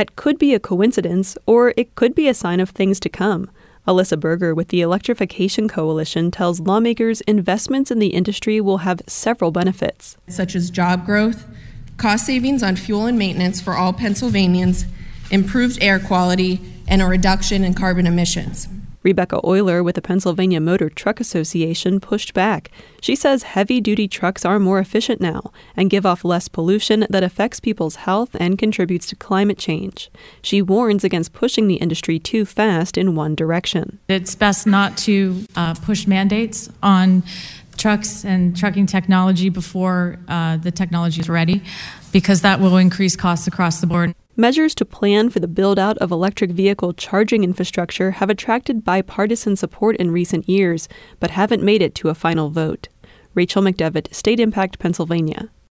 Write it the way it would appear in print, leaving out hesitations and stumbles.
That could be a coincidence, or it could be a sign of things to come. Alyssa Berger with the Electrification Coalition tells lawmakers investments in the industry will have several benefits, such as job growth, cost savings on fuel and maintenance for all Pennsylvanians, improved air quality, and a reduction in carbon emissions. Rebecca Euler with the Pennsylvania Motor Truck Association pushed back. She says heavy-duty trucks are more efficient now and give off less pollution that affects people's health and contributes to climate change. She warns against pushing the industry too fast in one direction. It's best not to push mandates on trucks and trucking technology before the technology is ready, because that will increase costs across the board. Measures to plan for the build-out of electric vehicle charging infrastructure have attracted bipartisan support in recent years, but haven't made it to a final vote. Rachel McDevitt, State Impact, Pennsylvania.